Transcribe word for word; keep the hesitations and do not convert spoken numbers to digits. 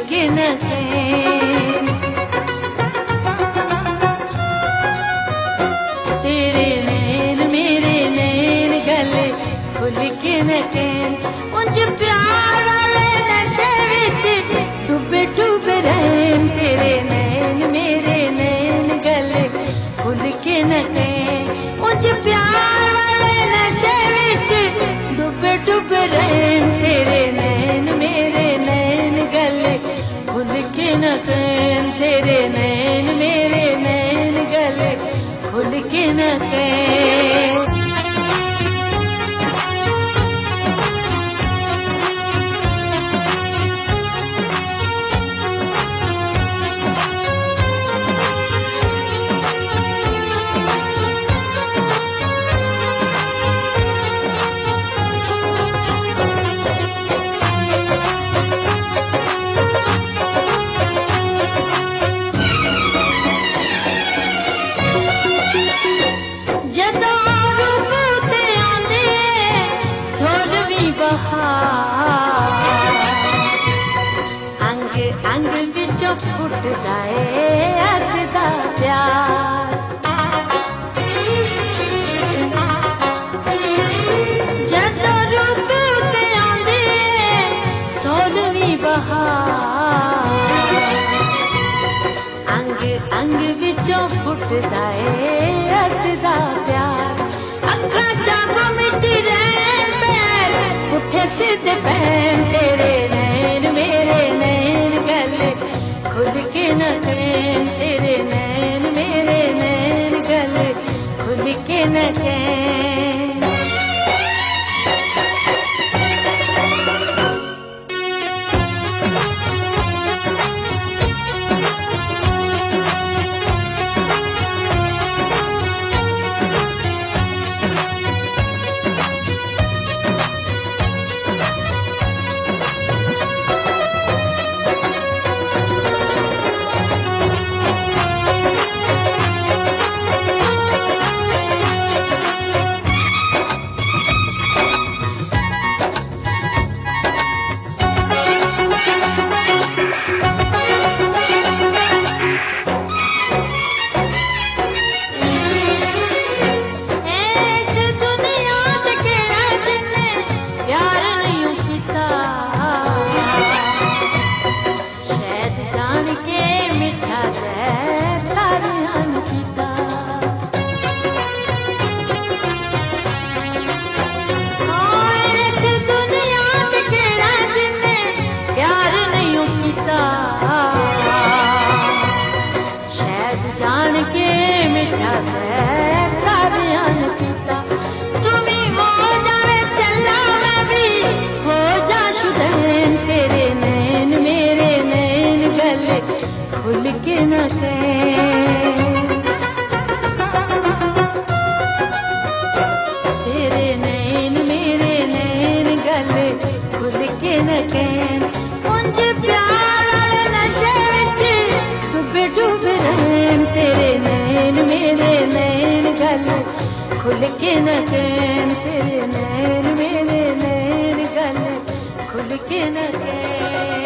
के न कहें। तेरे नैन मेरे नैन गले खुल के न कहें। उंज प्यार वाले नशे विच डुबे डुबे रहन। तेरे नैन मेरे नैन गले खुल के न कहें। उंज प्यार वाले नशे विच डुबे डुबे रहन। तेरे नैन मेरे नैन गले खुल के न कहें। तेरे नैन मेरे नैन गले खुल के न कहें। अंग अंग विचों फुटदा ए अग दा प्यार। जदों रूप ते आंदी सोलहवीं बहार। अंग अंग विचों फुटदा ए अग दा प्यार। अखां जागो मिटी रैन पैर पुठे सीधे पैन। तेरे नैन मेरे नैन गले खुल के न कहें। तेरे नैन मेरे नैन गले खुल के न कहें। जान के मिठा सैर सारियां ने पीता। तुमी हो जावे चला मैं भी हो जा शुदैन। तेरे नैन मेरे नैन गले खुल के न कहें। तेरे नैन मेरे नैन गले खुल के न कहें। उंज प्यार वाले नशे विच डुबे डुबे रहन। तेरे नैन मेरे नैन गले खुल के न कहें। तेरे नैन मेरे नैन गले खुल के न कहें।